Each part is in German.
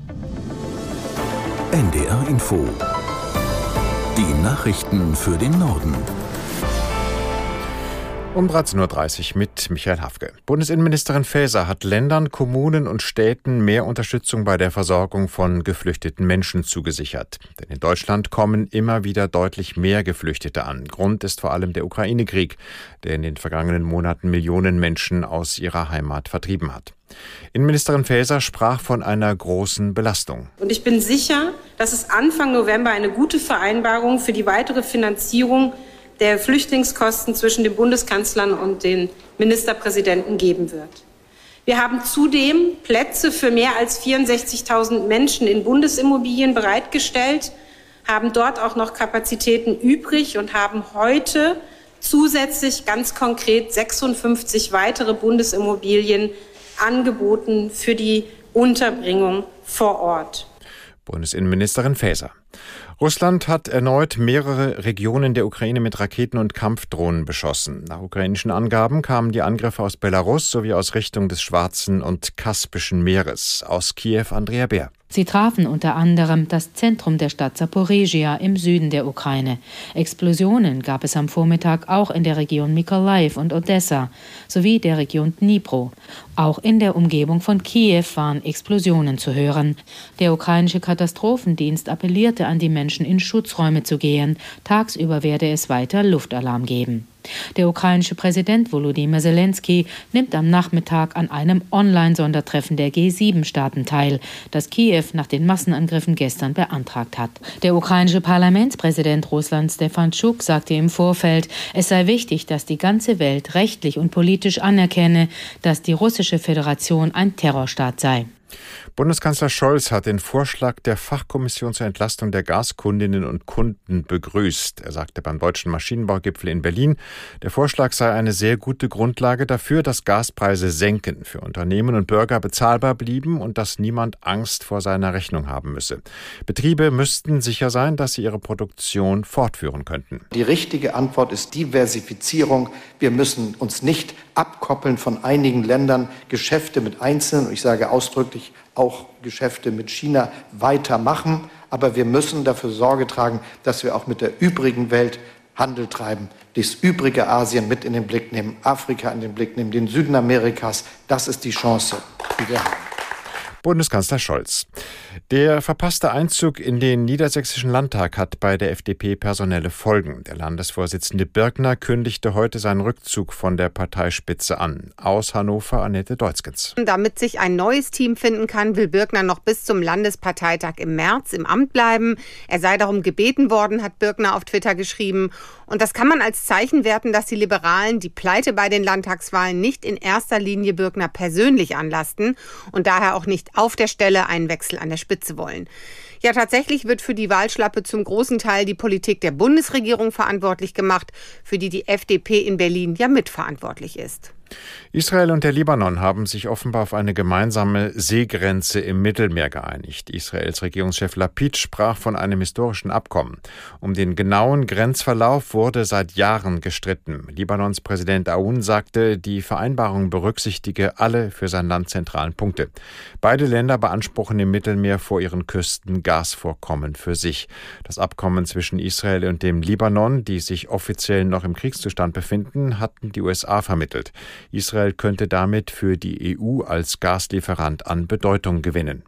NDR Info. Die Nachrichten für den Norden. Um 13.30 Uhr mit Michael Hafke. Bundesinnenministerin Faeser hat Ländern, Kommunen und Städten mehr Unterstützung bei der Versorgung von geflüchteten Menschen zugesichert. Denn in Deutschland kommen immer wieder deutlich mehr Geflüchtete an. Grund ist vor allem der Ukraine-Krieg, der in den vergangenen Monaten Millionen Menschen aus ihrer Heimat vertrieben hat. Innenministerin Faeser sprach von einer großen Belastung. Und ich bin sicher, dass es Anfang November eine gute Vereinbarung für die weitere Finanzierung der Flüchtlingskosten zwischen dem Bundeskanzlern und den Ministerpräsidenten geben wird. Wir haben zudem Plätze für mehr als 64.000 Menschen in Bundesimmobilien bereitgestellt, haben dort auch noch Kapazitäten übrig und haben heute zusätzlich ganz konkret 56 weitere Bundesimmobilien angeboten für die Unterbringung vor Ort. Bundesinnenministerin Faeser. Russland hat erneut mehrere Regionen der Ukraine mit Raketen und Kampfdrohnen beschossen. Nach ukrainischen Angaben kamen die Angriffe aus Belarus sowie aus Richtung des Schwarzen und Kaspischen Meeres. Aus Kiew Andrea Bär. Sie trafen unter anderem das Zentrum der Stadt Saporežia im Süden der Ukraine. Explosionen gab es am Vormittag auch in der Region Mykolajiw und Odessa sowie der Region Dnipro. Auch in der Umgebung von Kiew waren Explosionen zu hören. Der ukrainische Katastrophendienst appellierte an die Menschen, in Schutzräume zu gehen. Tagsüber werde es weiter Luftalarm geben. Der ukrainische Präsident Volodymyr Zelensky nimmt am Nachmittag an einem Online-Sondertreffen der G7-Staaten teil, das Kiew nach den Massenangriffen gestern beantragt hat. Der ukrainische Parlamentspräsident Ruslan Stefanschuk sagte im Vorfeld, es sei wichtig, dass die ganze Welt rechtlich und politisch anerkenne, dass die Russische Föderation ein Terrorstaat sei. Bundeskanzler Scholz hat den Vorschlag der Fachkommission zur Entlastung der Gaskundinnen und Kunden begrüßt. Er sagte beim Deutschen Maschinenbaugipfel in Berlin, der Vorschlag sei eine sehr gute Grundlage dafür, dass Gaspreise senken, für Unternehmen und Bürger bezahlbar blieben und dass niemand Angst vor seiner Rechnung haben müsse. Betriebe müssten sicher sein, dass sie ihre Produktion fortführen könnten. Die richtige Antwort ist Diversifizierung. Wir müssen uns nicht abkoppeln von einigen Ländern, Geschäfte mit Einzelnen, und ich sage ausdrücklich auch Geschäfte mit China weitermachen. Aber wir müssen dafür Sorge tragen, dass wir auch mit der übrigen Welt Handel treiben, das übrige Asien mit in den Blick nehmen, Afrika in den Blick nehmen, den Süden Amerikas. Das ist die Chance, die wir haben. Bundeskanzler Scholz. Der verpasste Einzug in den Niedersächsischen Landtag hat bei der FDP personelle Folgen. Der Landesvorsitzende Birkner kündigte heute seinen Rückzug von der Parteispitze an. Aus Hannover Annette Deutzgens. Damit sich ein neues Team finden kann, will Birkner noch bis zum Landesparteitag im März im Amt bleiben. Er sei darum gebeten worden, hat Birkner auf Twitter geschrieben. Und das kann man als Zeichen werten, dass die Liberalen die Pleite bei den Landtagswahlen nicht in erster Linie Birkner persönlich anlasten und daher auch nicht auf der Stelle einen Wechsel an der Spitze wollen. Ja, tatsächlich wird für die Wahlschlappe zum großen Teil die Politik der Bundesregierung verantwortlich gemacht, für die die FDP in Berlin ja mitverantwortlich ist. Israel und der Libanon haben sich offenbar auf eine gemeinsame Seegrenze im Mittelmeer geeinigt. Israels Regierungschef Lapid sprach von einem historischen Abkommen. Um den genauen Grenzverlauf wurde seit Jahren gestritten. Libanons Präsident Aoun sagte, die Vereinbarung berücksichtige alle für sein Land zentralen Punkte. Beide Länder beanspruchen im Mittelmeer vor ihren Küsten Gasvorkommen für sich. Das Abkommen zwischen Israel und dem Libanon, die sich offiziell noch im Kriegszustand befinden, hatten die USA vermittelt. Israel könnte damit für die EU als Gaslieferant an Bedeutung gewinnen.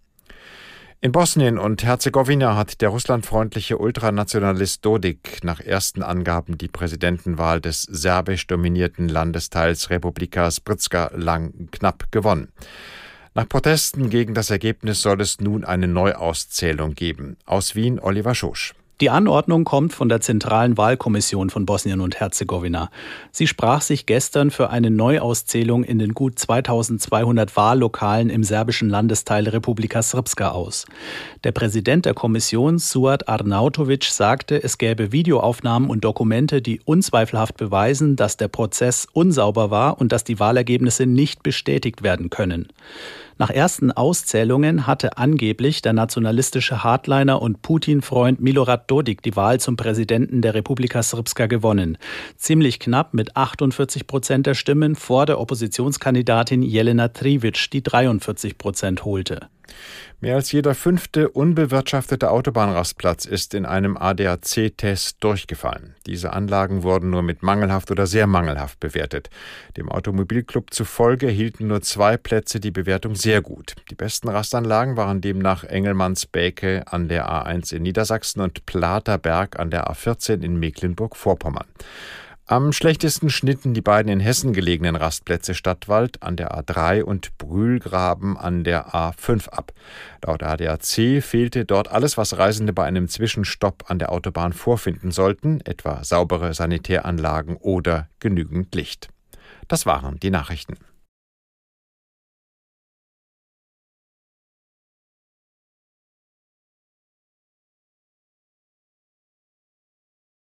In Bosnien und Herzegowina hat der russlandfreundliche Ultranationalist Dodik nach ersten Angaben die Präsidentenwahl des serbisch dominierten Landesteils Republika Srpska knapp gewonnen. Nach Protesten gegen das Ergebnis soll es nun eine Neuauszählung geben. Aus Wien Oliver Schosch. Die Anordnung kommt von der Zentralen Wahlkommission von Bosnien und Herzegowina. Sie sprach sich gestern für eine Neuauszählung in den gut 2200 Wahllokalen im serbischen Landesteil Republika Srpska aus. Der Präsident der Kommission, Suad Arnautović, sagte, es gäbe Videoaufnahmen und Dokumente, die unzweifelhaft beweisen, dass der Prozess unsauber war und dass die Wahlergebnisse nicht bestätigt werden können. Nach ersten Auszählungen hatte angeblich der nationalistische Hardliner und Putin-Freund Milorad Dodik die Wahl zum Präsidenten der Republika Srpska gewonnen. Ziemlich knapp mit 48% der Stimmen vor der Oppositionskandidatin Jelena Trivic, die 43% holte. Mehr als jeder 5. unbewirtschaftete Autobahnrastplatz ist in einem ADAC-Test durchgefallen. Diese Anlagen wurden nur mit mangelhaft oder sehr mangelhaft bewertet. Dem Automobilclub zufolge hielten nur 2 Plätze die Bewertung sehr gut. Die besten Rastanlagen waren demnach Engelmannsbäke an der A1 in Niedersachsen und Platerberg an der A14 in Mecklenburg-Vorpommern. Am schlechtesten schnitten die beiden in Hessen gelegenen Rastplätze Stadtwald an der A3 und Brühlgraben an der A5 ab. Laut ADAC fehlte dort alles, was Reisende bei einem Zwischenstopp an der Autobahn vorfinden sollten, etwa saubere Sanitäranlagen oder genügend Licht. Das waren die Nachrichten.